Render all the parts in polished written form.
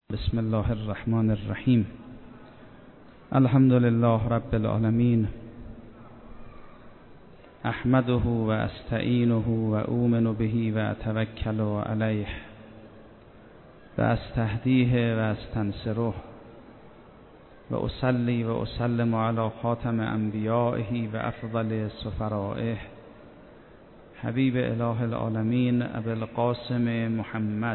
بسم الله الرحمن الرحیم. الحمد لله رب العالمین. احمده و استعینه و اؤمن به و اتوکل علیه و استهدیه و استنصره و اصلی و اسلم علی خاتم انبیائه و افضل سفرائه حبیب اله العالمین ابی القاسم محمد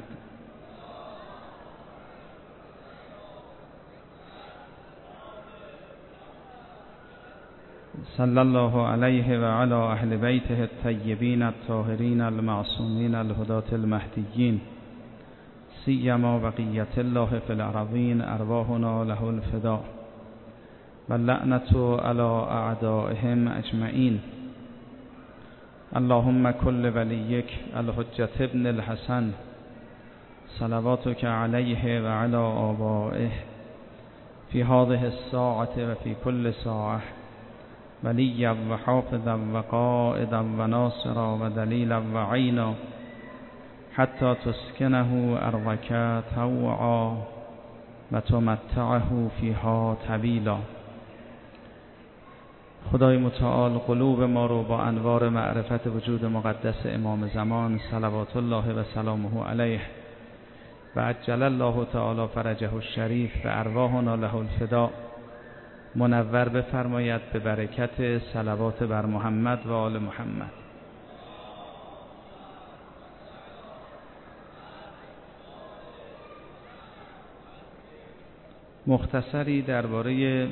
صلی الله علیه و علی اهل بیته الطیبین الطاهرین المعصومین الهداة المهدیین سیما بقیة الله فی الارضین ارواحنا له الفداء و لعنة علی اعدائهم اجمعین. اللهم کل ولیک الحجة ابن الحسن صلواتک علیه و علی آبائه فی هذه الساعة و فی کل ساعة ولیا و حافظا و قائدا و ناصرا و دلیلا و عینا حتی تسکنه ارضک طوعا و تمتعه فیها طویلا. خدای متعال قلوب ما رو با انوار معرفت وجود مقدس امام زمان صلوات الله و سلامه علیه و عجل الله تعالی فرجه الشریف و ارواحنا له الفداء منور بفرماید به برکت صلوات بر محمد و آل محمد. مختصری درباره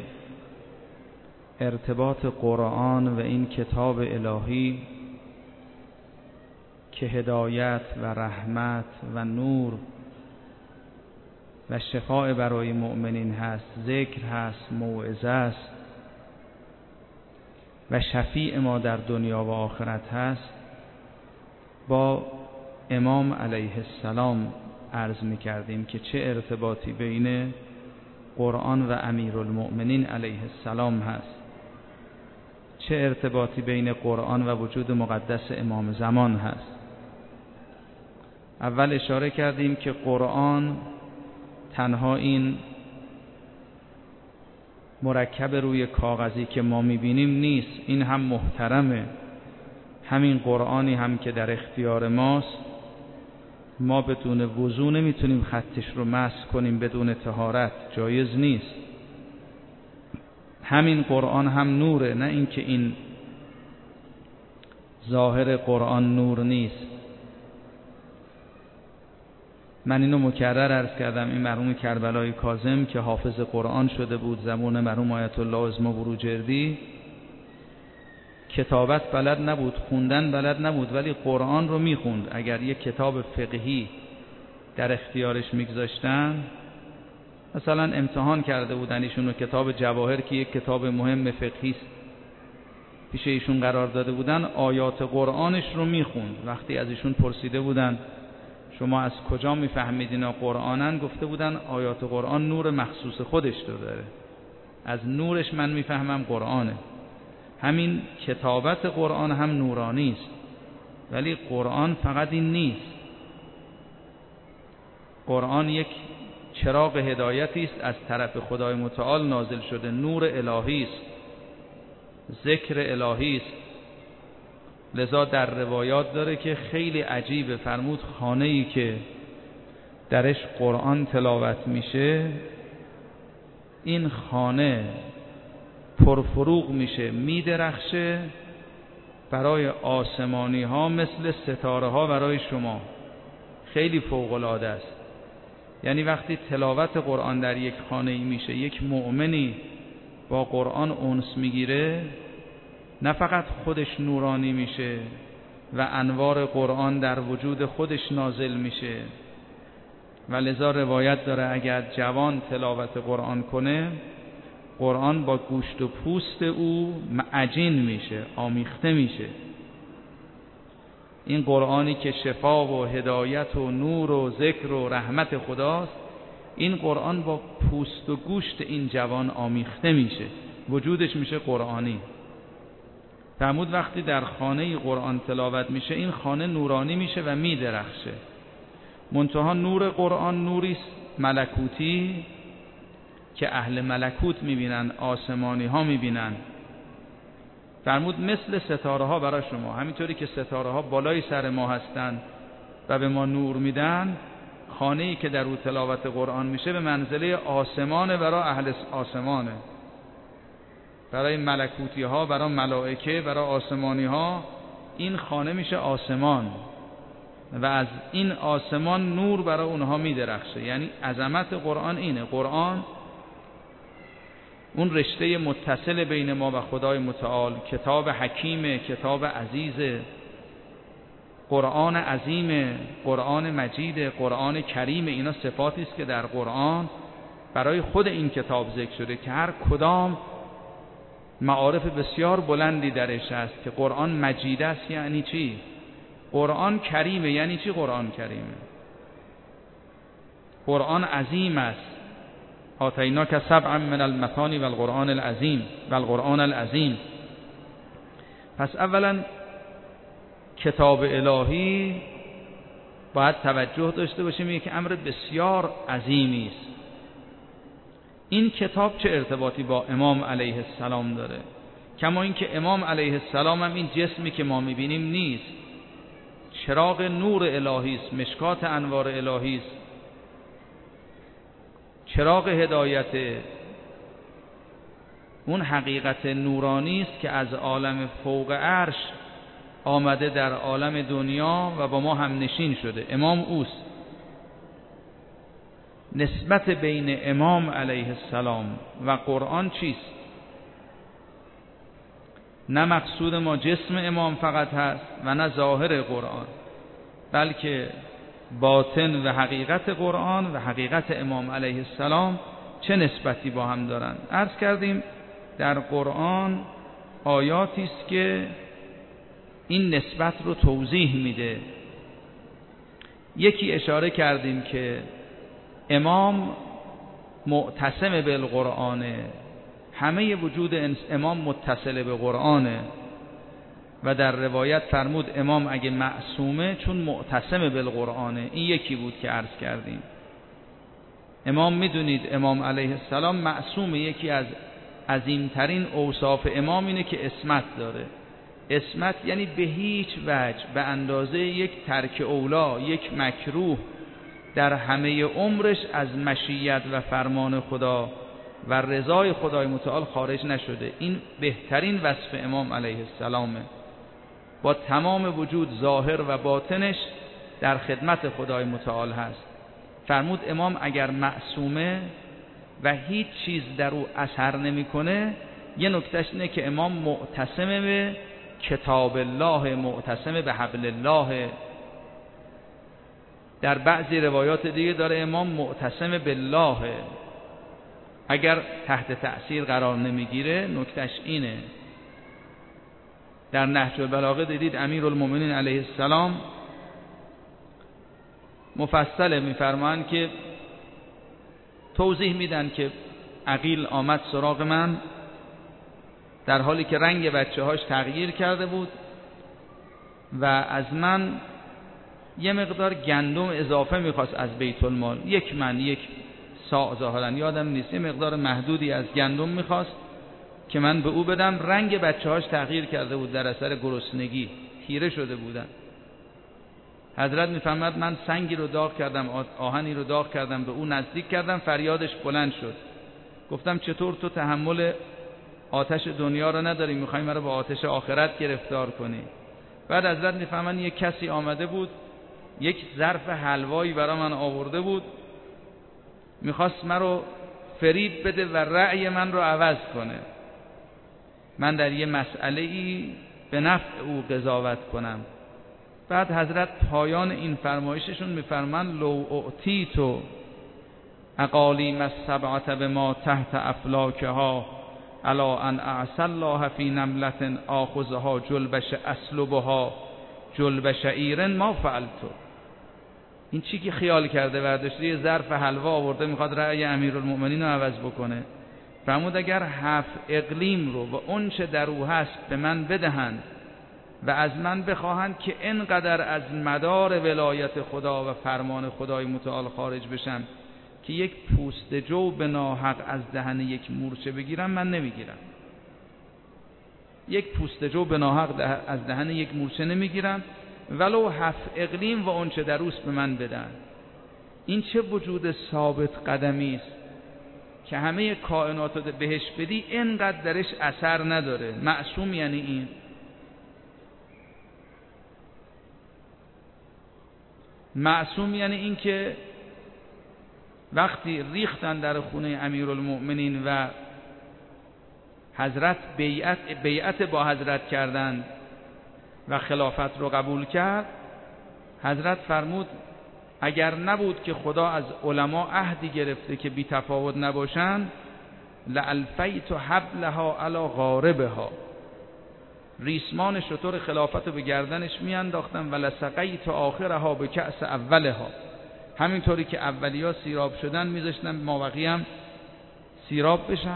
ارتباط قرآن و این کتاب الهی که هدایت و رحمت و نور و شفاء برای مؤمنین هست، ذکر هست، موعظه است و شفیع ما در دنیا و آخرت هست، با امام علیه السلام عرض می کردیم که چه ارتباطی بین قرآن و امیرالمؤمنین علیه السلام هست، چه ارتباطی بین قرآن و وجود مقدس امام زمان هست. اول اشاره کردیم که قرآن تنها این مرکب روی کاغذی که ما میبینیم نیست، این هم محترمه. همین قرآنی هم که در اختیار ماست، ما بدون وضو نمیتونیم خطش رو مسح کنیم بدون طهارت، جایز نیست. همین قرآن هم نوره، نه اینکه این ظاهر قرآن نور نیست. من اینو مکرر عرض کردم، این مرحوم کربلای کاظم که حافظ قرآن شده بود زمان مرحوم آیت الله عظمی بروجردی، کتابت بلد نبود، خوندن بلد نبود، ولی قرآن رو میخوند. اگر یک کتاب فقهی در اختیارش میگذاشتن، مثلا امتحان کرده بودن ایشون کتاب جواهر که یک کتاب مهم فقهی است پیش ایشون قرار داده بودن، آیات قرآنش رو میخوند. وقتی از ایشون پرسیده بودن شما از کجا میفهمید اینا قرآنن، گفته بودن آیات قرآن نور مخصوص خودش رو داره، از نورش من میفهمم قرآنه. همین کتابت قرآن هم نورانی است، ولی قرآن فقط این نیست. قرآن یک چراغ هدایتی است از طرف خدای متعال نازل شده، نور الهی است، ذکر الهی است. لذا در روایات داره که خیلی عجیبه، فرمود خانه‌ای که درش قرآن تلاوت میشه، این خانه پرفروغ میشه، میدرخشه برای آسمانی ها مثل ستاره ها برای شما. خیلی فوق العاده است. یعنی وقتی تلاوت قرآن در یک خانه‌ای میشه، یک مؤمنی با قرآن انس میگیره، نه فقط خودش نورانی میشه و انوار قرآن در وجود خودش نازل میشه، و لذا روایت داره اگر جوان تلاوت قرآن کنه، قرآن با گوشت و پوست او عجین میشه، آمیخته میشه. این قرآنی که شفا و هدایت و نور و ذکر و رحمت خداست، این قرآن با پوست و گوشت این جوان آمیخته میشه، وجودش میشه قرآنی. فرمود وقتی در خانه قرآن تلاوت میشه، این خانه نورانی میشه و میدرخشه. منتها نور قرآن نوری است ملکوتی که اهل ملکوت میبینن، آسمانی ها میبینن. فرمود مثل ستاره ها برای شما، همینطوری که ستاره ها بالای سر ما هستند و به ما نور میدن، خانه‌ای که در او تلاوت قرآن میشه به منزله آسمان برای اهل آسمانه، برای ملکوتی ها، برای ملائکه، برای آسمانی ها این خانه میشه آسمان و از این آسمان نور برای اونها میدرخشه. یعنی عظمت قرآن اینه. قرآن اون رشته متصل بین ما و خدای متعال، کتاب حکیم، کتاب عزیز، قرآن عظیم، قرآن مجید، قرآن کریم، اینا صفاتی است که در قرآن برای خود این کتاب ذکر شده که هر کدام معارف بسیار بلندی درش هست. که قرآن مجید است یعنی چی؟ قرآن کریمه یعنی چی؟ قرآن کریمه. قرآن عظیم است. آتیناک سبعا من المثانی و القرآن العظیم و القرآن العظیم. پس اولا کتاب الهی باید توجه داشته باشیم، یک امر بسیار عظیمی است. این کتاب چه ارتباطی با امام علیه السلام داره؟ کما اینکه امام علیه السلام هم این جسمی که ما میبینیم نیست، چراغ نور الهی است، مشکات انوار الهی است، چراغ هدایت، اون حقیقت نورانی است که از عالم فوق عرش آمده در عالم دنیا و با ما هم نشین شده. امام اوست. نسبت بین امام علیه السلام و قرآن چیست؟ نه مقصود ما جسم امام فقط هست و نه ظاهر قرآن، بلکه باطن و حقیقت قرآن و حقیقت امام علیه السلام چه نسبتی با هم دارند. عرض کردیم در قرآن آیاتی است که این نسبت رو توضیح میده. یکی اشاره کردیم که امام معتصم بالقرآنه، همه وجود امام متصل به قرآنه و در روایت فرمود امام اگه معصومه چون معتصم بالقرآنه. این یکی بود که عرض کردیم. امام میدونید امام علیه السلام معصومه. یکی از عظیمترین اوصاف امام اینه که عصمت داره. عصمت یعنی به هیچ وجه به اندازه یک ترک اولا، یک مکروه در همه عمرش از مشیت و فرمان خدا و رضای خدای متعال خارج نشده. این بهترین وصف امام علیه السلامه. با تمام وجود ظاهر و باطنش در خدمت خدای متعال هست. فرمود امام اگر معصومه و هیچ چیز در او اثر نمیکنه، یه نکتهش اینه که امام معتصم به کتاب الله، معتصم به حبل الله. در بعضی روایات دیگه داره امام معتصم بالله. اگر تحت تأثیر قرار نمیگیره نکتهش اینه. در نهج البلاغه دیدید امیرالمومنین علیه السلام مفصل میفرمان که توضیح میدن که عقیل آمد سراغ من در حالی که رنگ بچه‌هاش تغییر کرده بود و از من یه مقدار گندم اضافه میخواست از بیت المال. یک ساع ظاهرا یادم نیست، یه مقدار محدودی از گندم میخواست که من به او بدم. رنگ بچه‌هاش تغییر کرده بود در اثر گرسنگی، خیره شده بودن. حضرت میفرماد من سنگی رو داغ کردم، آهنی رو داغ کردم، به او نزدیک کردم، فریادش بلند شد. گفتم چطور تو تحمل آتش دنیا رو نداری، میخوای من رو با آتش آخرت گرفتار کنی؟ بعد حضرت میفهمن یک کسی آمده بود، یک ظرف حلوایی برای من آورده بود، میخواست من رو فریب بده و رأی من رو عوض کنه، من در یه مسئله‌ای به نفع او قضاوت کنم. بعد حضرت پایان این فرمایششون میفرمان لو اعطیتو اقالیم السبعة بما تحت افلاکها الا ان اعصى الله فی نملة آخذها جلبش اسلبها جلب شعیر ما فعلتو. این چی که خیال کرده برداشته یه ظرف حلوا آورده میخواد رأی امیرالمؤمنین رو عوض بکنه. فرمود اگر 7 اقلیم رو و اون چه در او هست به من بدهند و از من بخواهند که اینقدر از مدار ولایت خدا و فرمان خدای متعال خارج بشم که یک پوست جو به ناحق از دهن یک مورچه بگیرم، من نمیگیرم. یک پوست جو به ناحق از دهن یک مورچه نمیگیرم، ولو 7 اقلیم و اونچه در اوست به من بدن. این چه وجود ثابت قدمی است که همه کائنات رو بهش بدی اینقدر درش اثر نداره. معصوم یعنی این. معصوم یعنی این که وقتی ریختن در خونه امیرالمؤمنین و حضرت بیعت با حضرت کردند و خلافت رو قبول کرد، حضرت فرمود اگر نبود که خدا از علما عهدی گرفته که بی تفاوت نباشن، لالفیت حبلها علی غاربها، ریسمان شتر خلافت رو به گردنش میانداختن و لسقیت آخرها به کأس اولها، همینطوری که اولی‌ها سیراب شدن میذاشتن مابقی هم سیراب بشن.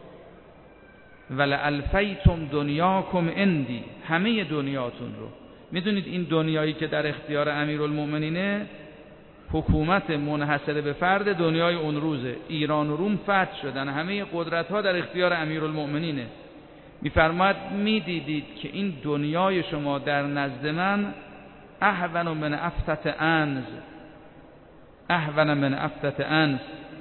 ولالفیتم دنیاکم عندی، همه دنیاتون رو. میدونید این دنیایی که در اختیار امیرالمؤمنینه حکومت منحصر به فرد دنیای اون روزه. ایران و روم فتح شدن، همه قدرت‌ها در اختیار امیرالمؤمنینه. میفرماید میدیدید که این دنیای شما در نزد من اهون من افتت انز، اهون من افتت انز،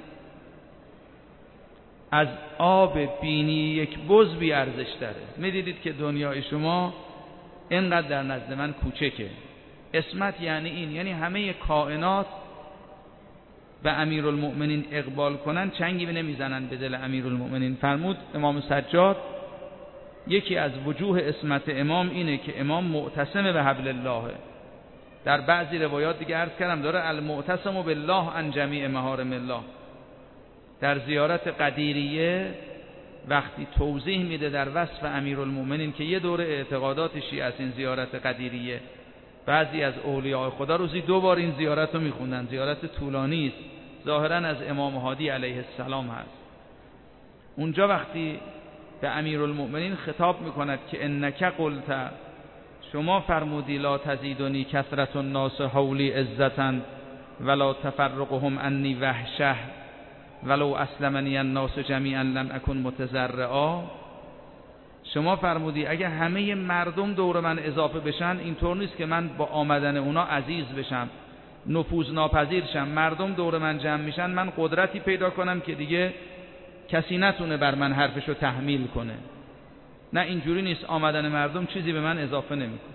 از آب بینی یک بز بی ارزش تره. میدیدید که دنیای شما اینقدر در نزد من کوچکه. اسمت یعنی این، یعنی همه کائنات به امیرالمؤمنین اقبال کنن، چنگی نمیزنن به دل امیرالمؤمنین. فرمود امام سجاد یکی از وجوه اسمت امام اینه که امام معتصم به حبل الله. در بعضی روایات دیگه عرض کردم داره المعتصم بالله عن جمیع محارم الله. در زیارت قدیریه وقتی توضیح میده در وصف امیرالمؤمنین که یه دور اعتقادات شیعه از این زیارت قدیریه، بعضی از اولیاء خدا روزی 2 بار این زیارت رو میخوندن. زیارت طولانی است، ظاهرا از امام هادی علیه السلام هست. اونجا وقتی به امیرالمؤمنین خطاب میکند که انک قلت، شما فرمودی لا تزیدنی کثرت الناس حولی عزتا ولا تفرقهم انی وحشه ولو اسلمنی الناس جمیعا لم اکن متزرعا. شما فرمودی اگه همه مردم دور من اضافه بشن، اینطور نیست که من با آمدن اونا عزیز بشم، نفوذ ناپذیر شم. مردم دور من جمع میشن، من قدرتی پیدا کنم که دیگه کسی نتونه بر من حرفشو تحمیل کنه. نه، اینجوری نیست. آمدن مردم چیزی به من اضافه نمیکنه،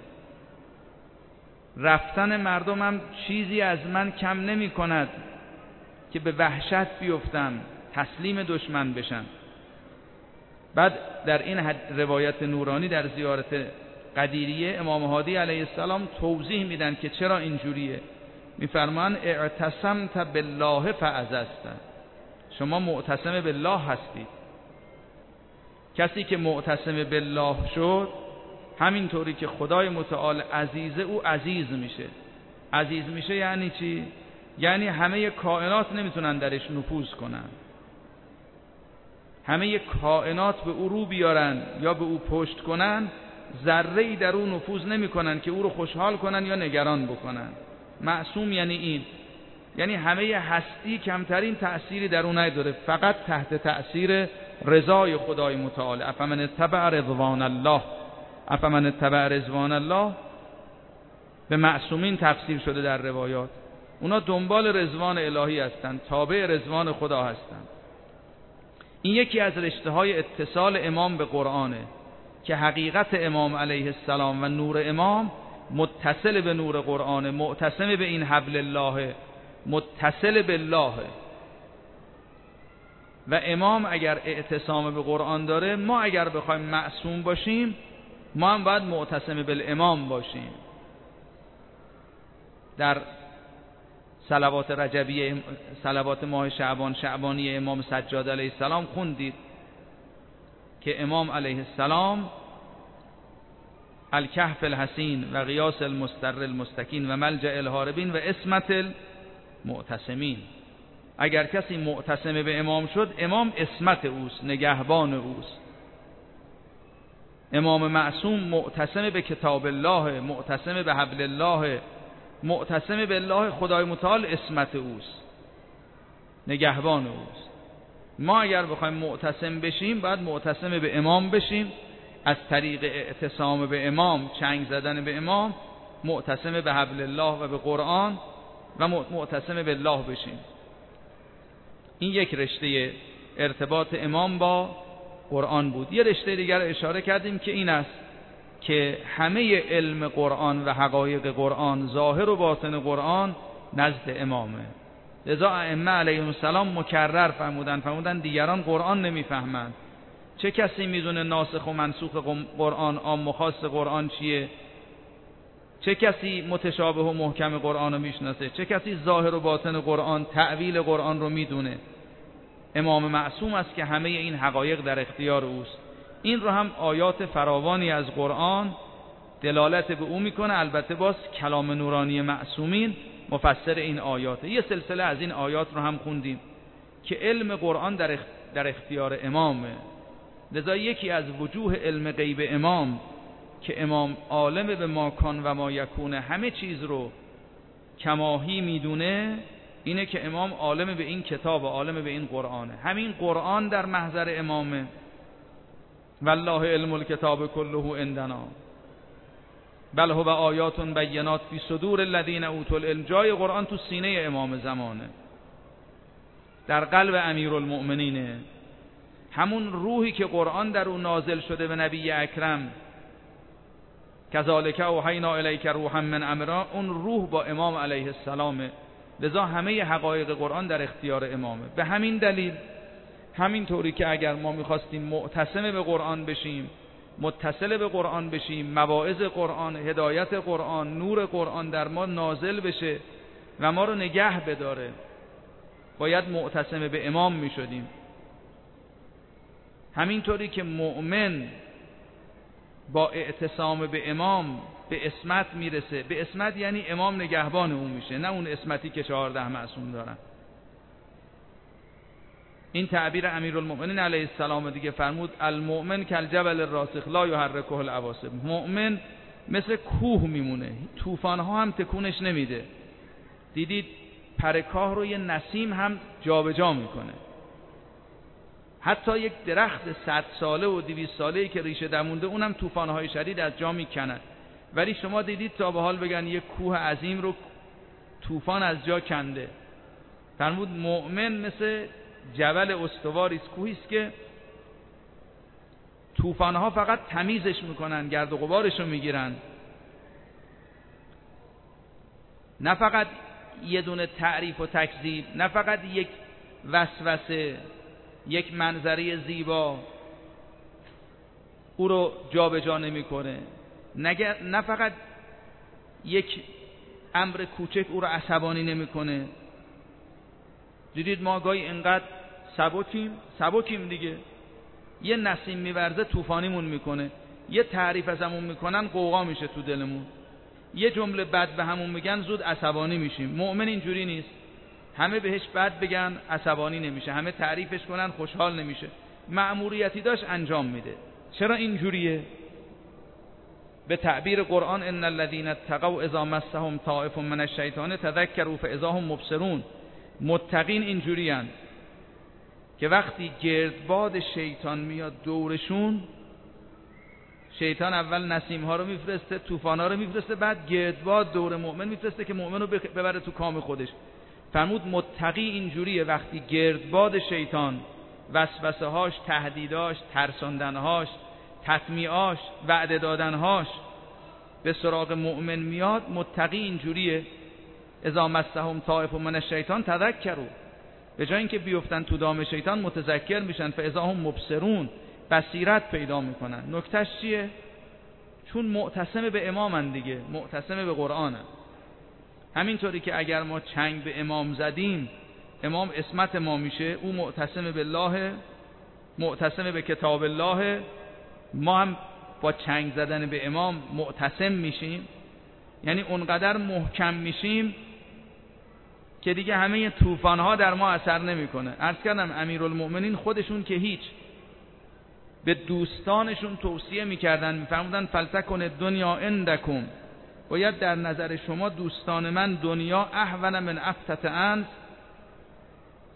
رفتن مردم هم چیزی از من کم نمی کند که به وحشت بیفتم، تسلیم دشمن بشن. بعد در این روایت نورانی در زیارت قدیریه امام هادی علیه السلام توضیح میدن که چرا اینجوریه. میفرمان اعتصمت بالله فعززت، شما معتصم بالله هستید. کسی که معتصم بالله شد، همینطوری که خدای متعال عزیزه، او عزیز میشه. عزیز میشه یعنی چی؟ یعنی همه کائنات نمیتونن درش نفوذ کنن، همه کائنات به او رو بیارن یا به او پشت کنن، ذره‌ای در او نفوذ نمیکنن که او رو خوشحال کنن یا نگران بکنن. معصوم یعنی این، یعنی همه هستی کمترین تأثیری در اون نداره، فقط تحت تأثیر رضای خدای متعال. افمن اتبع رضوان الله، افمن اتبع رضوان الله به معصومین تفسیر شده در روایات. اونا دنبال رضوان الهی هستند، تابع رضوان خدا هستند. این یکی از رشته‌های اتصال امام به قرآنه که حقیقت امام علیه السلام و نور امام متصل به نور قرآن، معتصم به این حبل الله، متصل بالله. و امام اگر اعتصام به قرآن داره، ما اگر بخوایم معصوم باشیم، ما هم باید معتصم بالامام باشیم. در صلوات رجبیه، صلوات ماه شعبان، شعبانی امام سجاد علیه السلام خوندید که امام علیه السلام الکهف الحسین و غیاث المستر المستکین و ملجأ الهاربین و عصمت المعتصمین. اگر کسی معتصم به امام شد، امام عصمت اوست، نگهبان اوست. امام معصوم معتصم به کتاب الله، معتصم به حبل الله، معتصم بالله، خدای متعال عصمت اوست. نگهبان اوست. ما اگر بخوایم معتصم بشیم باید معتصم به امام بشیم، از طریق اعتصام به امام، چنگ زدن به امام، معتصم به حبل الله و به قرآن و معتصم به الله بشیم. این یک رشته ارتباط امام با قرآن بود. یه رشته دیگر اشاره کردیم که این است که همه علم قرآن و حقایق قرآن، ظاهر و باطن قرآن نزد امامه. لذا ائمه علیهم السلام مکرر فرمودن دیگران قرآن نمیفهمند. چه کسی میدونه ناسخ و منسوخ قرآن، عام و خاص قرآن چیه؟ چه کسی متشابه و محکم قرآن رو میشناسه؟ چه کسی ظاهر و باطن قرآن، تأویل قرآن رو میدونه؟ امام معصوم است که همه این حقایق در اختیار اوست. این رو هم آیات فراوانی از قرآن دلالت به او میکنه. البته باز کلام نورانی معصومین مفسر این آیاته. یه سلسله از این آیات رو هم خوندیم که علم قرآن در اختیار امامه. لذا یکی از وجوه علم غیب امام که امام عالم به ما کان و ما یکونه، همه چیز رو کماهی میدونه، اینه که امام عالم به این کتاب و عالم به این قرآنه. همین قرآن در محضر امامه. والله علم الکتاب کله عندنا بل هو آیات بینات فی صدور الذین اوتوا العلم. جای قرآن تو سینه امام زمانه، در قلب امیرالمؤمنینه. همون روحی که قرآن در اون نازل شده به نبی اکرم، کذالک اوحینا الیک روحا من امرنا، اون روح با امام علیه السلامه. لذا همه حقایق قرآن در اختیار امامه. به همین دلیل، همین طوری که اگر ما میخواستیم معتصم به قرآن بشیم، متصل به قرآن بشیم، مواعظ قرآن، هدایت قرآن، نور قرآن در ما نازل بشه و ما رو نگه بداره، باید معتصم به امام میشدیم. همینطوری که مؤمن با اعتصام به امام به عصمت میرسه. به عصمت یعنی امام نگهبان اون میشه، نه اون عصمتی که 14 معصوم دارن. این تعبیر امیرالمؤمنین علیه السلام دیگه فرمود المؤمن کالجبل الراسخ لا یحرکه العواصف. مؤمن مثل کوه میمونه، طوفان‌ها هم تکونش نمیده. دیدید پرکاه رو یه نسیم هم جابجا میکنه. حتی یک درخت 100 ساله و 200 ساله‌ای که ریشه درمونده اونم طوفان‌های شدید از جا میکنن. ولی شما دیدید تا به حال بگن یک کوه عظیم رو طوفان از جا کنده؟ فرمود مؤمن مثل جبل استواری است، کوهی است که طوفان‌ها فقط تمیزش میکنن، گرد و غبارش رو میگیرن. نه فقط یه دونه تعریف و تکذیب، نه فقط یک وسوسه، یک منظره زیبا او رو جابجا نمیکنه، نه فقط یک امر کوچک او رو عصبانی نمیکنه. دیدید ما گاهی اینقدر سبکیم دیگه، یه نسیم میورزه طوفانیمون میکنه، یه تعریف ازمون میکنن قوقا میشه تو دلمون، یه جمله بد به همون میگن زود عصبانی میشیم. مؤمن اینجوری نیست، همه بهش بد بگن عصبانی نمیشه، همه تعریفش کنن خوشحال نمیشه، مأموریتی داشت انجام میده. چرا اینجوریه؟ به تعبیر قرآن ان الذين اتقوا اذا مسهم طائف من الشیطان تذکروا فاذا هم مبصرون. متقین اینجورین که وقتی گردباد شیطان میاد دورشون، شیطان اول نسیم ها رو میفرسته، طوفان ها رو میفرسته، بعد گردباد دور مؤمن میفرسته که مؤمن رو ببره تو کام خودش. فرمود متقی اینجوریه، وقتی گردباد شیطان، وسوسه هاش، تهدیداش، ترساندنهاش، تطمیعاش، وعده دادنهاش به سراغ مؤمن میاد، متقی اینجوریه. اذا مسهم طائف من الشیطان تذکروا، به جای اینکه بیفتن تو دام شیطان متذکر میشن، فاذا هم مبصرون، بصیرت پیدا میکنن. نکتهش چیه؟ چون معتصم به امامن دیگه، معتصم به قرآنن. همینطوری که اگر ما چنگ به امام زدیم، امام عصمت ما میشه، او معتصم بالله، معتصم به کتاب الله، ما هم با چنگ زدن به امام معتصم میشیم. یعنی اونقدر محکم میشیم که دیگه همه طوفان‌ها در ما اثر نمیکنه. عرض کردم امیرالمؤمنین خودشون که هیچ، به دوستانشون توصیه میکردن، میفرمودن فلتکن الدنیا عندکم، باید در نظر شما دوستان من دنیا اهون من افتت انس،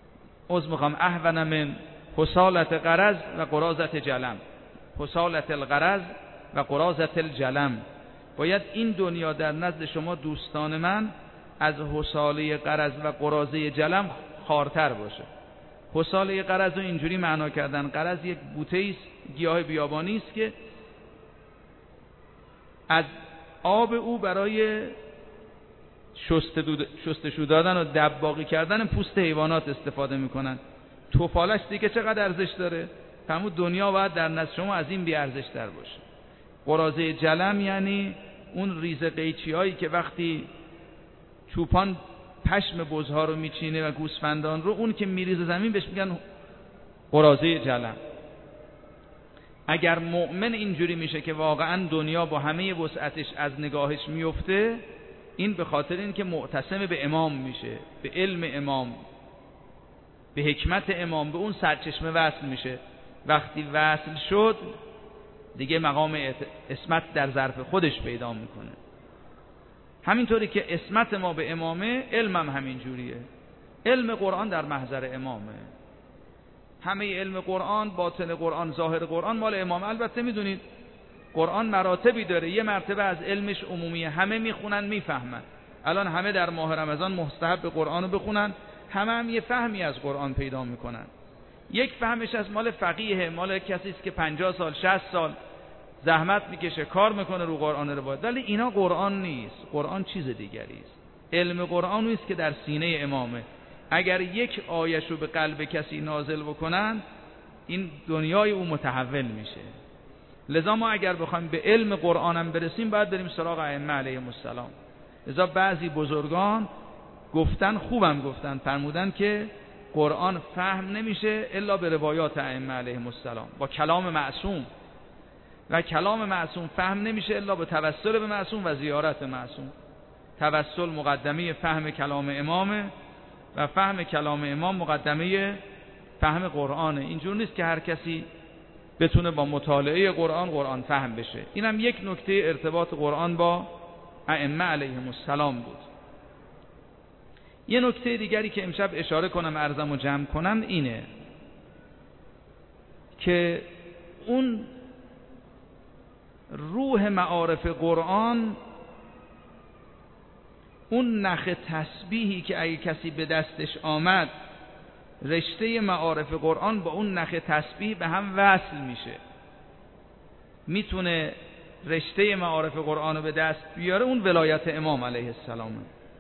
اهون من حصالت غرض و قراضت جلم. حصالت الغرض و قراضت الجلم. باید این دنیا در نزد شما دوستان من از حصاله غرض و قراضه جلم خوارتر باشه. حصاله غرض رو اینجوری معنا کردن: غرض یک بوته است، گیاه بیابانی است که از آب او برای شستشو دادن و دباغی کردن پوست حیوانات استفاده میکنن. توفالش دیگه چقدر ارزش داره؟ فرمود دنیا باید در نزد شما از این بی ارزش تر باشه. قراضه جلم یعنی اون ریز قیچی هایی که وقتی چوپان پشم بزها رو میچینه و گوسفندان رو، اون که میریزه زمین بهش میگن قراضه جلم. اگر مؤمن اینجوری میشه که واقعا دنیا با همه وسعتش از نگاهش میفته، این به خاطر این که معتصم به امام میشه، به علم امام، به حکمت امام، به اون سرچشمه وصل میشه. وقتی وصل شد دیگه مقام عصمت در ظرف خودش پیدا میکنه. همینطوری که عصمت ما به امامه، علمم همینجوریه. علم قرآن در محضر امامه. همه علم قرآن، باطن قرآن، ظاهر قرآن مال امام. البته میدونید قرآن مراتبی داره. یه مرتبه از علمش عمومیه، همه میخونن میفهمن. الان همه در ماه رمضان مستحب قرآن رو بخونن، هم یه فهمی از قرآن پیدا میکنن. یک فهمش از مال فقیه، مال کسی است که 50 سال 60 سال زحمت میکشه، کار میکنه رو قرآن روایت. ولی اینا قرآن نیست. قرآن چیز دیگری است. علم قرآن نیست که در سینه امامه. اگر یک آیش رو به قلب کسی نازل بکنن، این دنیای او متحول میشه. لذا ما اگر بخوایم به علم قرآنم برسیم، باید بریم سراغ ائمه علیهم السلام. لذا بعضی بزرگان گفتن، خوبم گفتن، فرمودن که قرآن فهم نمیشه الا به روایات ائمه علیهم السلام، با کلام معصوم، و کلام معصوم فهم نمیشه الا به توسل به معصوم و زیارت معصوم. توسل مقدمه فهم کلام امامه و فهم کلام امام مقدمه فهم قرآنه. اینجور نیست که هر کسی بتونه با مطالعه قرآن فهم بشه. اینم یک نکته ارتباط قرآن با ائمه علیهم السلام بود. یه نکته دیگری که امشب اشاره کنم، عرضم و جمع کنم، اینه که اون روح معارف قرآن، اون نخ تسبیحی که اگه کسی به دستش آمد، رشته معارف قرآن با اون نخ تسبیح به هم وصل میشه، میتونه رشته معارف قرآن رو به دست بیاره. اون ولایت امام علیه السلامه.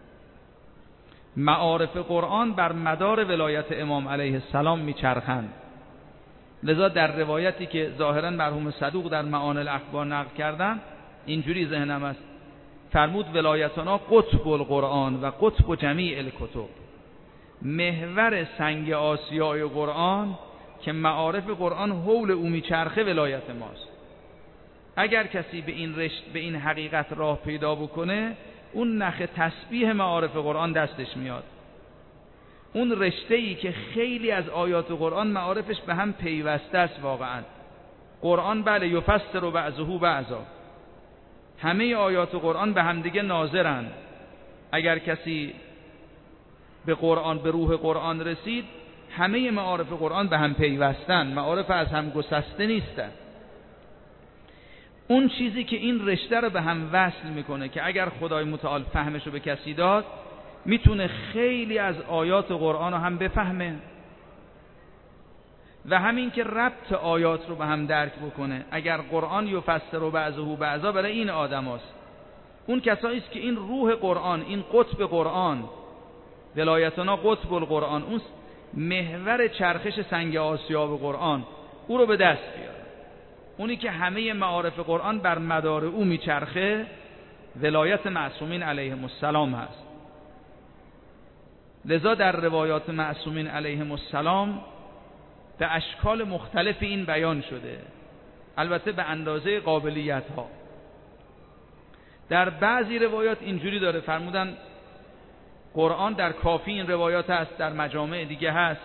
معارف قرآن بر مدار ولایت امام علیه السلام میچرخند. لذا در روایتی که ظاهرا مرحوم صدوق در معانی الاخبار نقل کردن، اینجوری ذهنم است، فرمود ولایتنا قطب القرآن و قطب جمیع الکتب. محور سنگ آسیای قرآن که معارف قرآن حول او میچرخه ولایت ماست. اگر کسی به این حقیقت راه پیدا بکنه، اون نخ تسبیح معارف قرآن دستش میاد. اون رشته‌ای که خیلی از آیات قرآن معارفش به هم پیوسته است. واقعا قرآن بله یفسر بعضه بعضا، همه آیات قرآن به هم دیگه ناظرن. اگر کسی به قرآن، به روح قرآن رسید، همه معارف قرآن به هم پیوستن، معارف از هم گسسته نیستن. اون چیزی که این رشته رو به هم وصل میکنه که اگر خدای متعال فهمشو به کسی داد، میتونه خیلی از آیات قرآن رو هم بفهمه و همین که ربط آیات رو به هم درک بکنه. اگر قرآن یفسر بعضه بعضا، برای این آدم هست، اون کسایی است که این روح قرآن، این قطب قرآن، ولایتنا قطب القرآن، اون محور چرخش سنگ آسیاب قرآن، او رو به دست بیاره. اونی که همه معارف قرآن بر مدار او میچرخه، ولایت معصومین علیهم السلام هست. لذا در روایات معصومین علیهم السلام به اشکال مختلف این بیان شده، البته به اندازه قابلیت ها. در بعضی روایات اینجوری داره، فرمودن قرآن در کافی این روایات هست، در مجامع دیگه هست.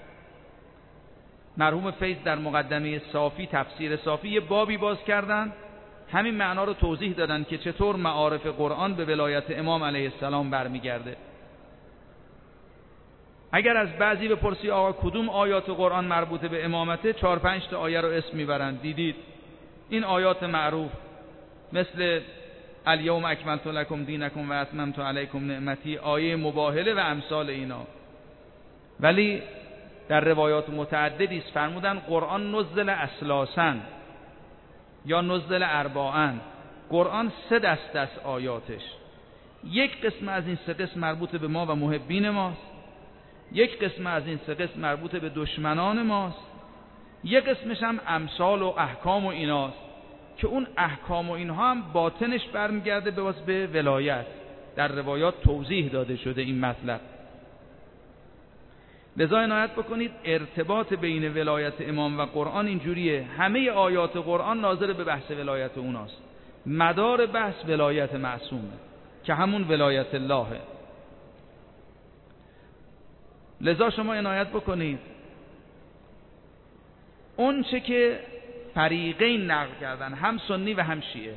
مرحوم فیض در مقدمه صافی، تفسیر صافی، یه بابی باز کردن، همین معنا رو توضیح دادن که چطور معارف قرآن به ولایت امام علیه السلام برمیگرده. اگر از بعضی بپرسی آقا کدوم آیات قرآن مربوط به امامته، 4-5 تا آیه رو اسم میبرن. دیدید این آیات معروف مثل الیوم اکملت لکم دینکم و اتممت علیکم نعمتی، آیه مباهله و امثال اینا. ولی در روایات متعددی است فرمودن قرآن نزل اسلاسا یا نزل ارباعا، قرآن 3 دسته است آیاتش. یک قسم از این 3 قسم مربوط به ما و محبین ماست، یک قسم از این 3 قسم مربوط به دشمنان ماست، یک قسمش هم امثال و احکام و ایناست که اون احکام و اینها هم باطنش برمیگرده به ولایت. در روایات توضیح داده شده این مطلب. لذا عنایت بکنید ارتباط بین ولایت امام و قرآن اینجوریه، همه آیات قرآن ناظر به بحث ولایت اوناست. مدار بحث ولایت معصومه که همون ولایت اللهه. لذا شما عنایت بکنید اون چه که فریقین نقل کردن، هم سنی و هم شیعه،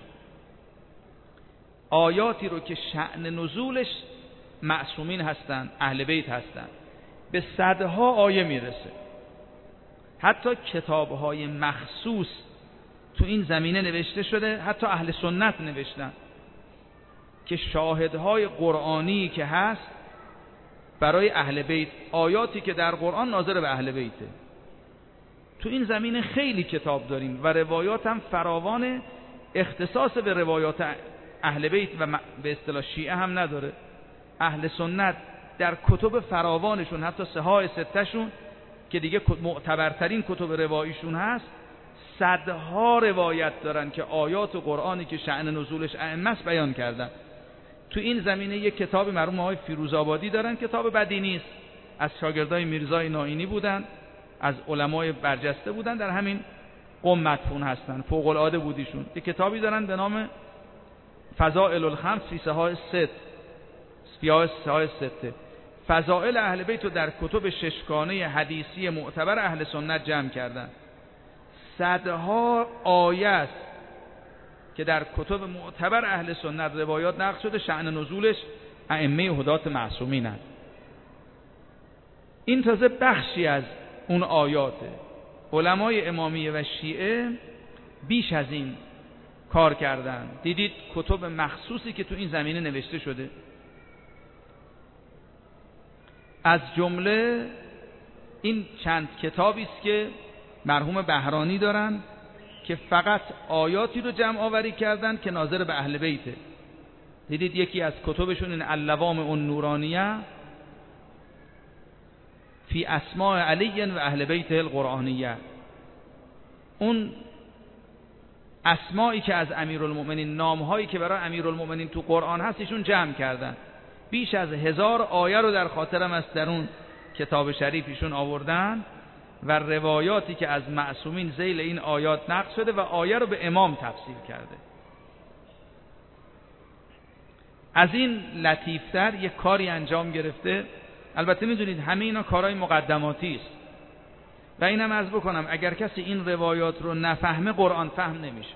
آیاتی رو که شأن نزولش معصومین هستن، اهل بیت هستن، به صدها آیه میرسه. حتی کتابهای مخصوص تو این زمینه نوشته شده، حتی اهل سنت نوشتن که شاهدهای قرآنی که هست برای اهل بیت، آیاتی که در قرآن ناظر به اهل بیته. تو این زمینه خیلی کتاب داریم و روایات هم فراوان، اختصاص به روایات اهل بیت و به اصطلاح شیعه هم نداره. اهل سنت در کتب فراوانشون، حتی صحاح 6 که دیگه معتبرترین کتب رواییشون هست، صدها روایت دارن که آیات و قرآنی که شأن نزولش ائمه است بیان کردن. تو این زمینه یک کتاب مرحوم آقای فیروزآبادی دارن، کتاب بدی نیست، از شاگردای میرزای نائینی بودن، از علمای برجسته بودن، در همین قم مدفون هستن، فوق العاده بودیشون. یک کتابی دارن به نام فضائل الخمس فی صحاح 6 فضائل اهل بیت رو در کتب 6 گانه حدیثی معتبر اهل سنت جمع کردن. صدها آیه است که در کتب معتبر اهل سنت روایات نقل شده، شأن نزولش ائمه هدات معصومین است. این تازه بخشی از اون آیاته. علمای امامیه و شیعه بیش از این کار کردن. دیدید کتب مخصوصی که تو این زمینه نوشته شده، از جمله این چند کتابی است که مرحوم بهرانی دارن که فقط آیاتی رو جمع آوری کردن که ناظر به اهل بیته. دیدید یکی از کتبشون این اللوام النورانیه فی اسماء علی و اهل بیته القرآنیه، اون اسمایی که از امیرالمؤمنین، نامهایی که برای امیرالمؤمنین تو قرآن هست، ایشون جمع کردن. بیش از 1000 آیه رو در خاطرم است در اون کتاب شریفیشون آوردن و روایاتی که از معصومین ذیل این آیات نقل شده و آیه رو به امام تفسیر کرده. از این لطیفتر یک کاری انجام گرفته. البته میدونید همه اینا کارهای مقدماتی است و اینم عرض بکنم اگر کسی این روایات رو نفهمه قرآن فهم نمیشه.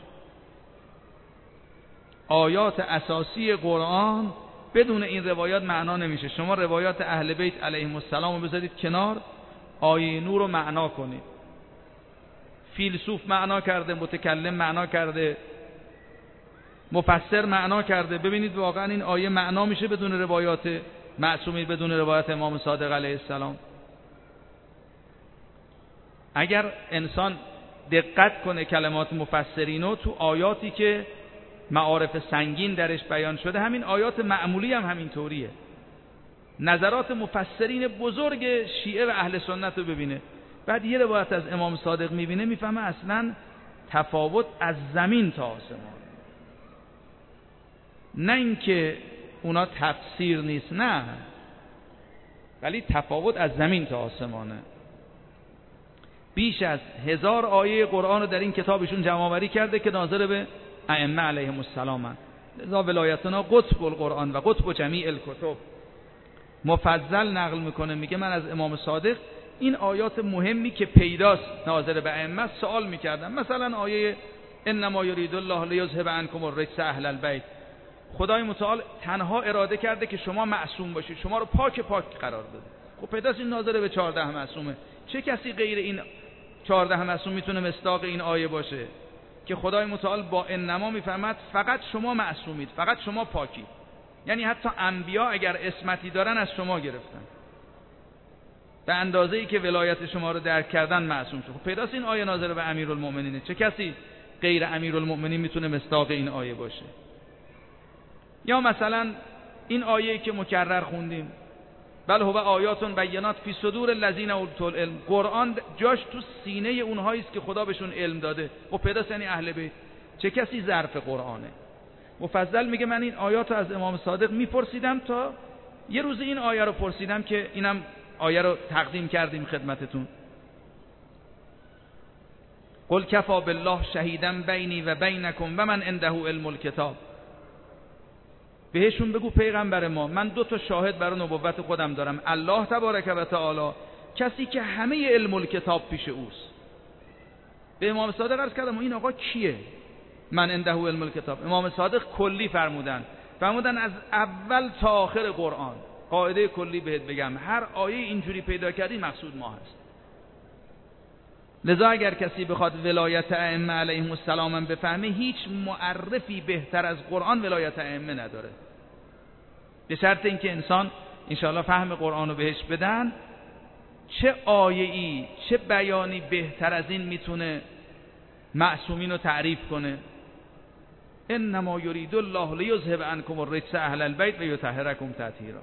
آیات اساسی قرآن بدون این روایات معنا نمیشه. شما روایات اهل بیت علیهم السلام رو بذارید کنار، آیه نور رو معنا کنید. فیلسوف معنا کرده، متکلم معنا کرده، مفسر معنا کرده، ببینید واقعا این آیه معنا میشه بدون روایات معصومین، بدون روایت امام صادق علیه السلام. اگر انسان دقت کنه کلمات مفسرینو، تو آیاتی که معارف سنگین درش بیان شده، همین آیات معمولی هم همین طوریه. نظرات مفسرین بزرگ شیعه و اهل سنت رو ببینه، بعد یه روایت از امام صادق میبینه، میفهمه اصلا تفاوت از زمین تا آسمان. نه اینکه اونا تفسیر نیست، نه، ولی تفاوت از زمین تا آسمانه. بیش از 1000 آیه قرآن رو در این کتابشون جمع آوری کرده که ناظر به ائمه علیهم السلام هست. لذا ولایتنا قطب القرآن و قطب جمیع الکتب. مفضل نقل میکنه، میگه من از امام صادق این آیات مهمی که پیداست ناظر به ائمه سوال میکردم. مثلا آیه انما یرید الله لیذهب عنکم الرجس اهل البیت، خدای متعال تنها اراده کرده که شما معصوم باشید، شما رو پاک قرار بده. خب پیداست این ناظر به 14 معصومه. چه کسی غیر این 14 معصوم میتونه مصداق این آیه باشه که خدای متعال با انما میفهمد فقط شما معصومید، فقط شما پاکید. یعنی حتی انبیا اگر اسمتی دارن از شما گرفتن، به اندازه‌ای که ولایت شما رو درک کردن معصوم شد. خب پیداست این آیه ناظر به امیرالمؤمنینه. چه کسی غیر امیرالمؤمنین میتونه مصداق این آیه باشه؟ یا مثلا این آیه‌ای که مکرر خوندیم، بل هو آیات بینات فی صدور الذین اوتوا العلم، قرآن جاش تو سینه اونهایی است که خدا بهشون علم داده. خب پیداست یعنی اهل بیت. چه کسی ظرف قرآنه؟ مفضل میگه من این آیات رو از امام صادق میپرسیدم تا یه روز این آیه رو پرسیدم که اینم آیه رو تقدیم کردیم خدمتتون. قل کفا بالله شهیدا بینی و بینکم و من عنده علم الکتاب. بهشون بگو پیغمبر ما، من 2 تا شاهد برای نبوت خودم دارم، الله تبارک و تعالی، کسی که همه علم الکتاب پیش اوست. به امام صادق عرض کردم این آقا کیه؟ من عنده علم الکتاب. امام صادق کلی فرمودن از اول تا آخر قرآن. قاعده کلی بهت بگم، هر آیه اینجوری پیدا کردی مقصود ما هست. لذا اگر کسی بخواد ولایت ائمه علیهم السلام بفهمه، هیچ معرفی بهتر از قرآن ولایت ائمه نداره، به شرط اینکه انسان انشاءالله فهم قرآن رو بهش بدن. چه آیه‌ای، چه بیانی بهتر از این میتونه معصومین رو تعریف کنه؟ انما یرید الله لیذهب عنکم الرجس اهل البیت و یطهرکم تطهیرا.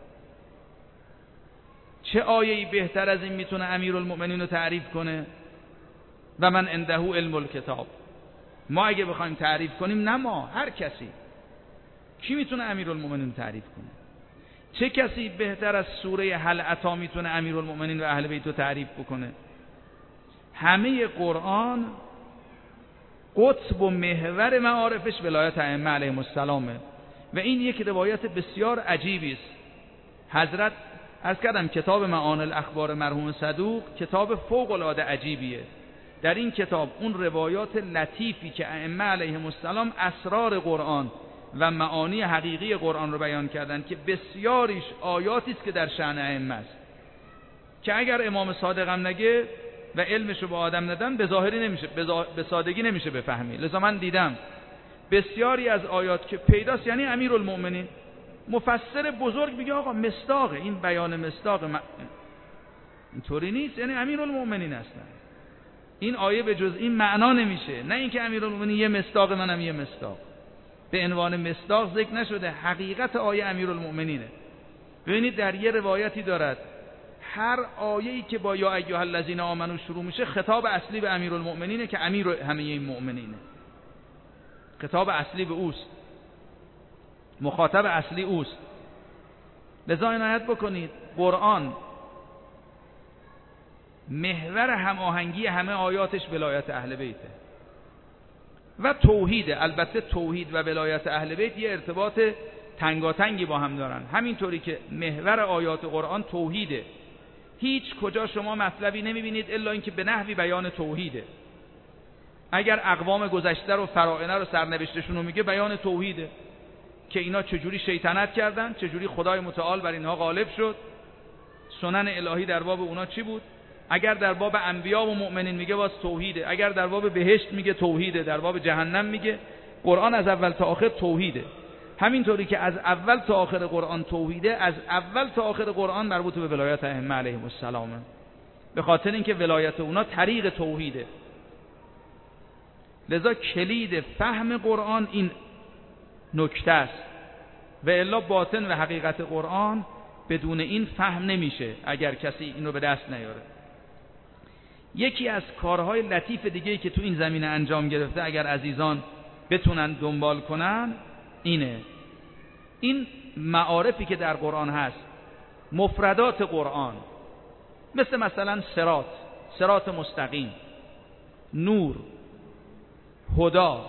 چه آیه‌ای بهتر از این میتونه امیرالمؤمنین رو تعریف کنه؟ و من عنده علم الکتاب. ما اگه بخوایم تعریف کنیم، نه ما، هر کسی، کی میتونه امیرالمؤمنین تعریف کنه؟ چه کسی بهتر از سوره هل اتی میتونه امیرالمؤمنین و اهل بیت رو تعریف بکنه؟ همه قرآن قطب و محور معارفش ولایت ائمه علیهم السلامه و این یک روایت بسیار عجیبی است. حضرت عرض کردم کتاب معانی الاخبار مرحوم صدوق کتاب فوق العاده عجیبیه. در این کتاب اون روایات لطیفی که ائمه علیهم السلام اسرار قرآن و معانی حقیقی قرآن رو بیان کردن که بسیاریش آیاتی است که در شأن ائمه است، که اگر امام صادق هم نگه و علمش رو به آدم ندن به ظاهری نمیشه، به سادگی نمیشه بفهمی. لذا من دیدم بسیاری از آیات که پیداست یعنی امیرالمؤمنین، مفسر بزرگ میگه آقا مصداقه، این بیان مصداق اینطوری نیست، یعنی امیرالمؤمنین هستن. این آیه به جز این معنا نمیشه، نه اینکه امیرالمؤمنین یه مصداق منم یه مصداق. به عنوان مصداق ذکر نشده، حقیقت آیه امیرالمؤمنینه. ببینید در یه روایتی دارد هر آیه‌ای که با یا ایها الذین آمنو شروع میشه خطاب اصلی به امیرالمؤمنینه که امیر همه این مؤمنینه. خطاب اصلی به اوست، مخاطب اصلی اوست. لذا عنایت بکنید قرآن محور هماهنگی همه آیاتش ولایت اهل بیته و توحیده. البته توحید و ولایت اهل بیت یه ارتباط تنگاتنگی با هم دارن، همینطوری که محور آیات قرآن توحیده. هیچ کجا شما مطلبی نمیبینید الا اینکه به نحوی بیان توحیده. اگر اقوام گذشته رو فراعنه رو سرنوشتشون رو میگه بیان توحیده که اینا چجوری شیطنت کردن، چجوری خدای متعال بر اینها غالب شد، سنن الهی در باب اونا چی بود. اگر در باب انبیا و مؤمنین میگه باز توحیده، اگر در باب بهشت میگه توحیده، در باب جهنم میگه. قرآن از اول تا آخر توحیده. همینطوری که از اول تا آخر قرآن توحیده، از اول تا آخر قرآن مربوط به ولایت ائمه علیهم السلام، به خاطر اینکه ولایت اونا طریق توحیده. لذا کلید فهم قرآن این نکته است و الا باطن و حقیقت قرآن بدون این فهم نمیشه اگر کسی این رو به دست نیاره. یکی از کارهای لطیف دیگه‌ای که تو این زمینه انجام گرفته اگر عزیزان بتونن دنبال کنن اینه، این معارفی که در قرآن هست، مفردات قرآن، مثلا صراط مستقیم، نور، هدا،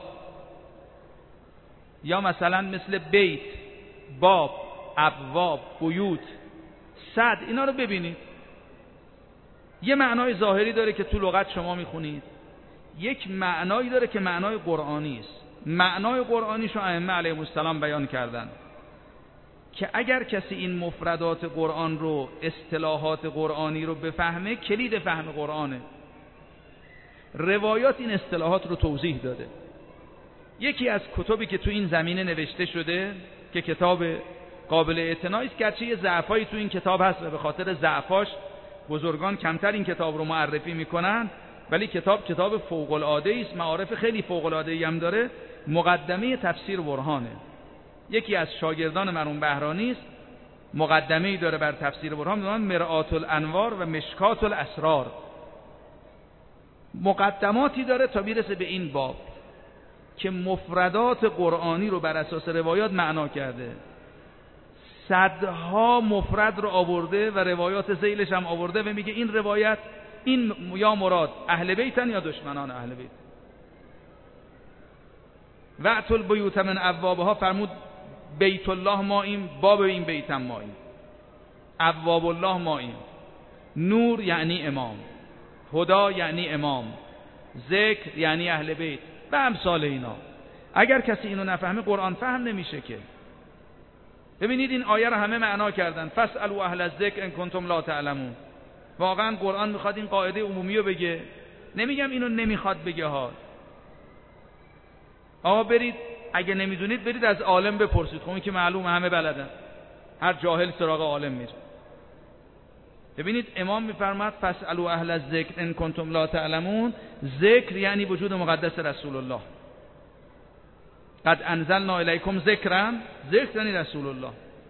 یا مثلا مثل بیت، باب، ابواب، بیوت، صد، اینا رو ببینید. یه معنای ظاهری داره که تو لغت شما میخونید، یک معنایی داره که معنای قرآنی است. معنای قرآنیشو ائمه علیهم السلام بیان کردن که اگر کسی این مفردات قرآن رو، اصطلاحات قرآنی رو بفهمه، کلید فهم قرآنه. روایات این اصطلاحات رو توضیح داده. یکی از کتبی که تو این زمینه نوشته شده که کتاب قابل اعتنایی است، گرچه یه ضعفایی تو این کتاب هست و به خاطر ضعفاش بزرگان کمتر این کتاب رو معرفی میکنن، ولی کتاب فوق العاده است، معارف خیلی فوق العاده ای هم داره. مقدمه تفسیر برهانه. یکی از شاگردان مرحوم بهرانی است، مقدمه‌ای داره بر تفسیر برهان، به نام مرآت الانوار و مشکات الاسرار. مقدماتی داره تا میرسه به این باب که مفردات قرآنی رو بر اساس روایات معنا کرده. صدها مفرد رو آورده و روایات ذیلش هم آورده و میگه این روایت، این یا مراد اهل بیتن یا دشمنان اهل بیت. وأت البیوت من ابوابها، فرمود بیت الله ماییم، باب این بیتم ماییم، ابواب الله ماییم. نور یعنی امام، هدا یعنی امام، ذکر یعنی اهل بیت و امثال اینا. اگر کسی اینو نفهمه قرآن فهم نمیشه که. ببینید این آیه رو همه معنا کردن، فاسألوا اهل الذکر ان کنتم لا تعلمون. واقعا قرآن میخواد این قاعده عمومی رو بگه؟ نمیگم اینو نمیخواد بگه ها. آقا برید اگه نمیدونید برید از عالم بپرسید. خب این که معلومه همه بلدن، هر جاهل سراغ عالم میره. ببینید امام میفرماد فاسألوا اهل الذکر ان کنتم لا تعلمون. ذکر یعنی وجود مقدس رسول الله. قد انزلنا الیکم ذکرا، ذکر یعنی رسول الله.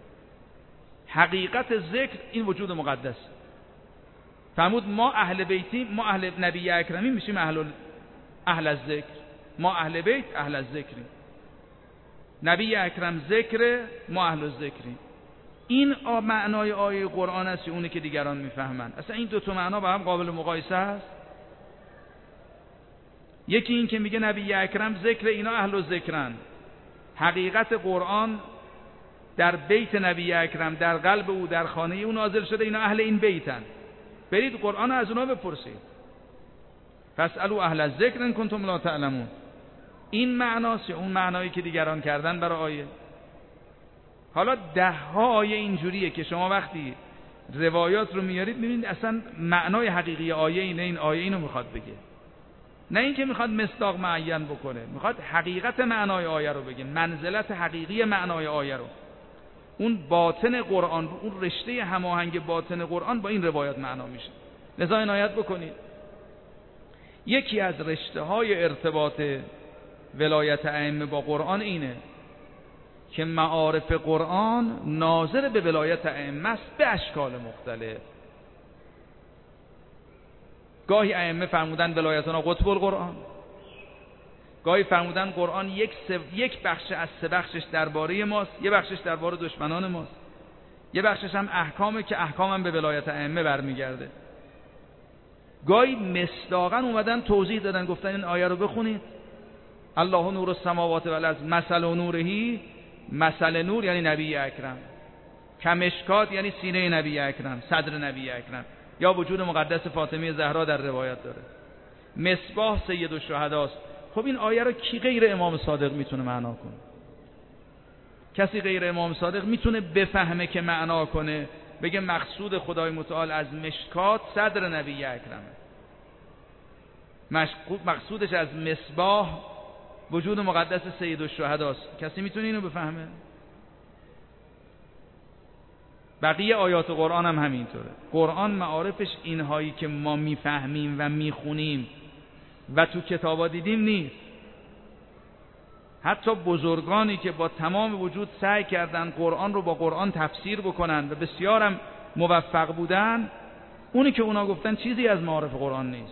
حقیقت ذکر این وجود مقدس. فرمود ما اهل بیتیم، ما اهل نبی اکرمی میشیم اهل الذکر. ما اهل بیت اهل الذکریم. نبی اکرم ذکر، ما اهل الذکریم. این معنای آیه قرآن است، اونی که دیگران میفهمن. اصلا این دو تا معنا با هم قابل مقایسه است. یکی این که میگه نبی اکرم ذکر، اینا اهل الذکرن. حقیقت قرآن در بیت نبی اکرم، در قلب او، در خانه او نازل شده، اینا اهل این بیتن. برید قرآن از اونا بپرسید. فاسألوا اهل الذکر ان کنتم لا تعلمون. این معناست یا اون معنایی که دیگران کردن برای آیه؟ حالا ده ها آیه اینجوریه که شما وقتی روایات رو میارید میبینید اصلا معنای حقیقی آیه اینه، این آیه اینو میخواد بگه. نه اینکه میخواد مصداق معین بکنه، میخواد حقیقت معنای آیه رو بگه، منزلت حقیقی معنای آیه رو. اون باطن قرآن، اون رشته هماهنگ باطن قرآن با این روایات معنا میشه. لذا عنایت بکنید. یکی از رشته های ارتباط ولایت ائمه با قرآن اینه که معارف قرآن ناظر به ولایت ائمه است به اشکال مختلف. گاهی ائمه فرمودن ولایتنا قطب القرآن، گاهی فرمودن قرآن یک بخش از سه بخشش درباره ماست، یه بخشش درباره دشمنان ماست، یه بخشش هم احکامه که احکامم به ولایت ائمه برمیگرده. گاهی مصداقاً اومدن توضیح دادن، گفتن این آیه رو بخونید، الله نور السماوات والارض مثل نورهی، مثل نور یعنی نبی اکرم، کمشکات یعنی سینه نبی اکرم، صدر نبی اکرم، یا وجود مقدس فاطمه زهرا در روایت داره. مصباح سید الشهداست. خب این آیه رو کی غیر امام صادق میتونه معنا کنه؟ کسی غیر امام صادق میتونه بفهمه که معنا کنه، بگه مقصود خدای متعال از مشکات صدر نبی اکرمه، مقصودش از مصباح وجود مقدس سید الشهداست. کسی میتونه اینو بفهمه؟ بقیه آیات قرآن هم همینطوره. قرآن معارفش اینهایی که ما میفهمیم و میخونیم و تو کتابا دیدیم نیست. حتی بزرگانی که با تمام وجود سعی کردن قرآن رو با قرآن تفسیر بکنن و بسیارم موفق بودن، اونی که اونا گفتن چیزی از معارف قرآن نیست.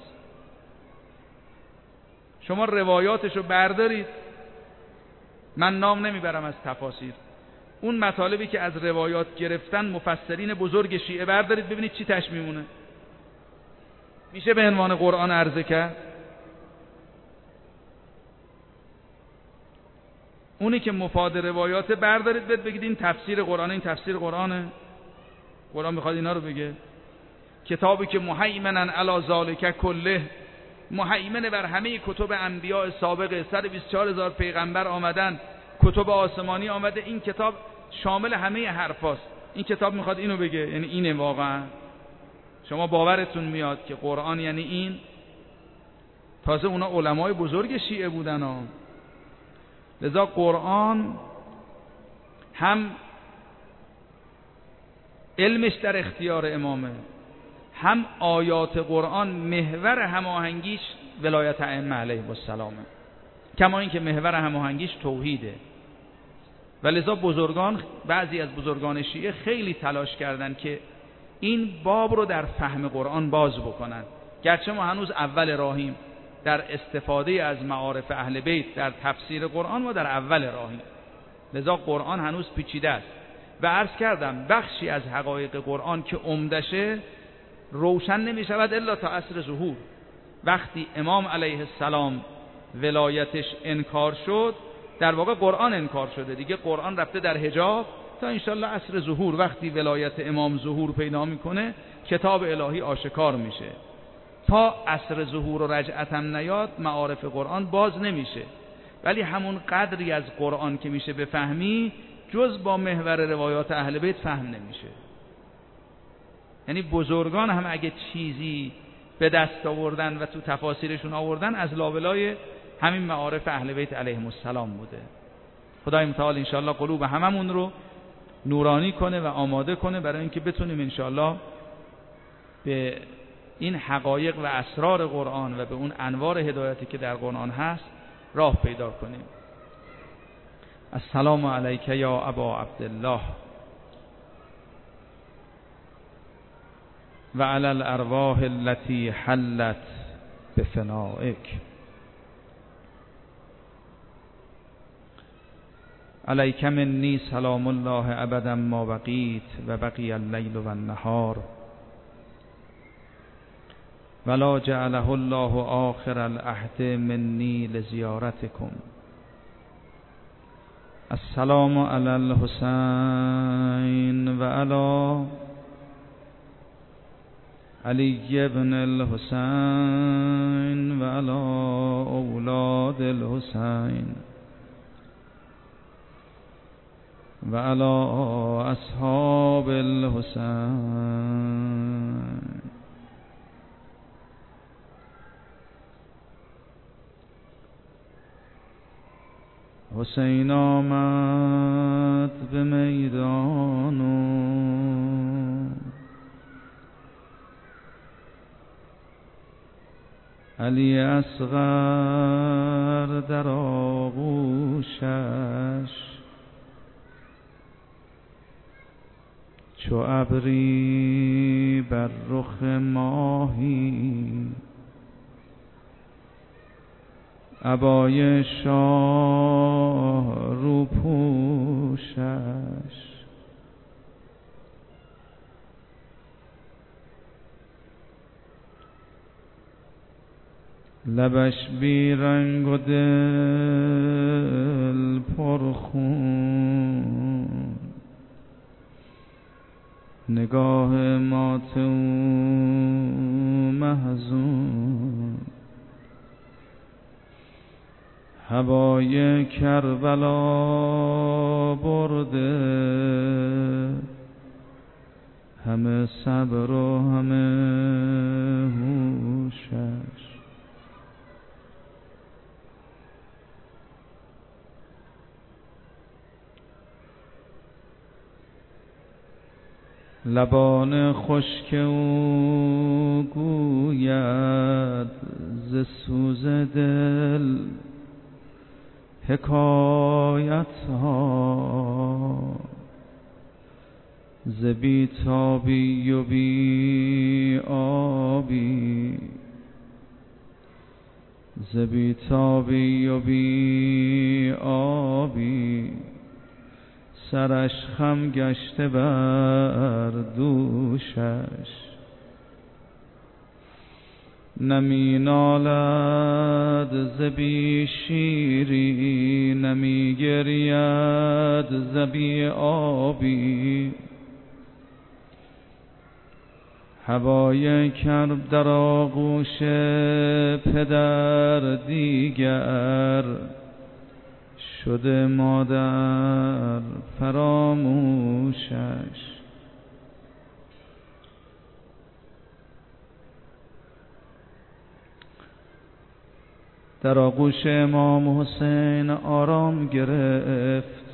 شما روایاتشو بردارید، من نام نمیبرم از تفاسیر، اون مطالبی که از روایات گرفتن مفسرین بزرگ شیعه بردارید ببینید چی تش میمونه. میشه به عنوان قرآن عرضه کرد؟ اونی که مفاد روایات بردارید بگید این تفسیر قرآن، این تفسیر قرآنه. قرآن میخواد اینا رو بگه. کتابی که مهیمنن علی ذالک کله، مهیمنه بر همه کتب انبیاء سابقه، 124,000 پیغمبر آمدن، کتب آسمانی آمده، این کتاب شامل همه حرفاست. این کتاب میخواد اینو بگه، یعنی اینه واقعا. شما باورتون میاد که قرآن یعنی این؟ تازه اونا علمای بزرگ شیعه بودن ها. لذا قرآن هم علمش در اختیار امامه، هم آیات قرآن محور هماهنگیش ولایت ائمه علیهم السلامه، کما اینکه محور هماهنگیش توحیده. و لذا بزرگان، بعضی از بزرگان شیعه خیلی تلاش کردند که این باب رو در فهم قرآن باز بکنن. گرچه ما هنوز اول راهیم در استفاده از معارف اهل بیت در تفسیر قرآن، ما در اول راهیم، لذا قرآن هنوز پیچیده است. و عرض کردم بخشی از حقایق قرآن که عمدشه روشن نمی شود الا تا عصر ظهور. وقتی امام علیه السلام ولایتش انکار شد، در واقع قرآن انکار شده دیگه، قرآن رفته در حجاب تا انشالله عصر ظهور. وقتی ولایت امام ظهور پیدا میکنه کتاب الهی آشکار میشه. تا عصر ظهور و رجعت هم نیاد معارف قرآن باز نمیشه. ولی همون قدری از قرآن که میشه بفهمی جز با محور روایات اهل بیت فهم نمیشه. یعنی بزرگان هم اگه چیزی به دست آوردن و تو تفاسیرشون آوردن از لابلای همین معارف اهل بیت علیهم السلام بوده. خدای متعال انشاءالله قلوب هممون رو نورانی کنه و آماده کنه برای اینکه بتونیم انشاءالله به این حقایق و اسرار قرآن و به اون انوار هدایتی که در قرآن هست راه پیدا کنیم. السلام علیک یا ابا عبدالله و علی الارواح التي حلت بفنائک. علیک منی سلام الله ابدا ما بقیت و بقی اللیل و النهار ولا جعله الله آخر العهد منی لزیارتکم. السلام علی الحسین و علی علی ابن الحسین و علی اولاد الحسین و علی اصحاب الحسین. حسین آمد به میدان و علی اصغر در آغوشش چو ابری بر رخ ماهی عبای شاه رو پوشش لبش بی رنگ و دل پرخون نگاه مات و محزون هوای کربلا برده همه صبر و همه هوشش. لبان خشک او گوید ز سوز دل حکایت ها ز بی تابی و بی آبی ز بی تابی و بی آبی سرش خم گشته بر دوشش. نمی نالد ز بی شیری نمی گرید ز بی آبی هوای کرب در آغوش پدر دیگر شده مادر فراموشش. در آغوش امام حسین آرام گرفت.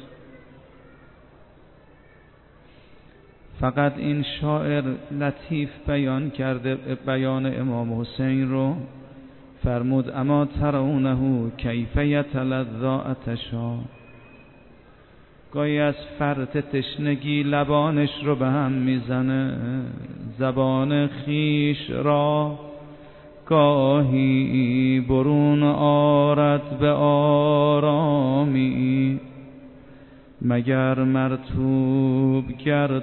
فقط این شاعر لطیف بیان کرده بیان امام حسین رو. فرمود اما ترونه کیف یتلذی عطشا. گاهی از فرط تشنگی لبانش رو به هم میزنه، زبان خیش را گاهی برون آرد به آرامی، مگر مرطوب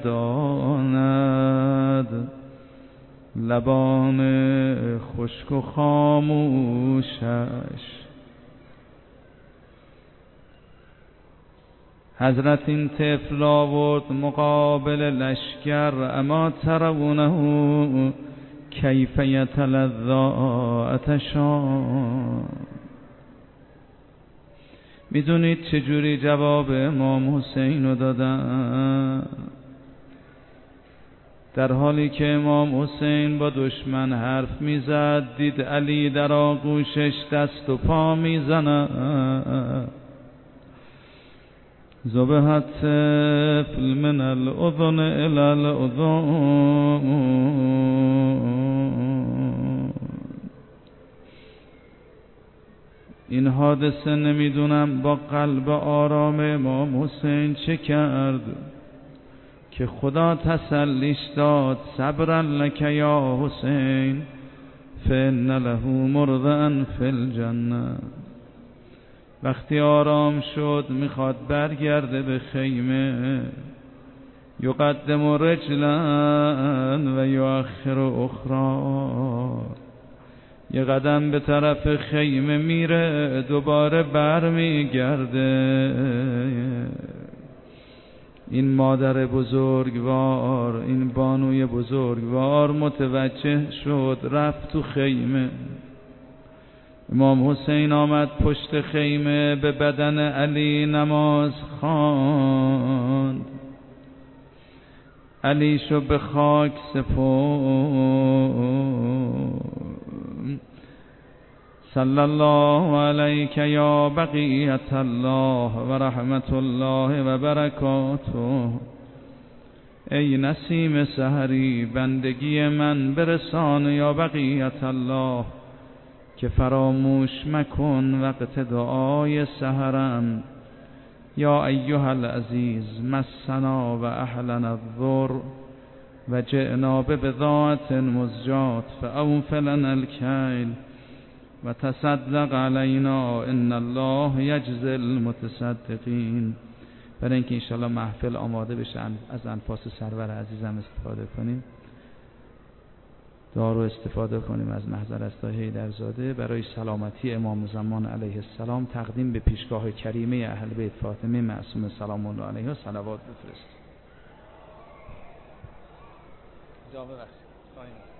گرداند لبان خشک و خاموشش. حضرت این طفل آورد مقابل لشکر. اما ترونه کیف یتلذی عطشا. میدونید چجوری جواب امام حسین رو دادن؟ در حالی که امام حسین با دشمن حرف میزد، دید علی در آغوشش دست و پا میزنه. ذبح الطفل من الاذن الی الاذن. این حادثه نمیدونم با قلب آرام امام حسین چه کرد که خدا تسلیش داد. صبرا لک یا حسین فإن له مرضعا فی الجنه. وقتی آرام شد میخواد برگرده به خیمه، یقدم رجلا و یؤخر اخرى. یه قدم به طرف خیمه میره، دوباره برمیگرده. این مادر بزرگوار، این بانوی بزرگوار متوجه شد، رفت تو خیمه. امام حسین آمد پشت خیمه، به بدن علی نماز خواند. علی شو به خاک سپرد. صلی الله علیک یا بقیت الله و رحمت الله و برکاته. ای نسیم سحری، بندگی من برسان یا بقیت الله، که فراموش مکن وقت دعای سحرم. یا ایها العزیز مسنا و اهلنا الضر و جئنا ببضاعة مزجاة فاوف لنا الکیل و تصدق علینا ان الله یجزی المتصدقین. برای اینکه انشاءالله محفل آماده بشن از انفاس سرور عزیزم استفاده کنیم، دعا رو استفاده کنیم از محضر استا حیدرزاده برای سلامتی امام زمان علیه السلام. تقدیم به پیشگاه کریمه اهل بیت فاطمه معصومه سلام الله علیها صلوات بفرست. جامعه بخشید.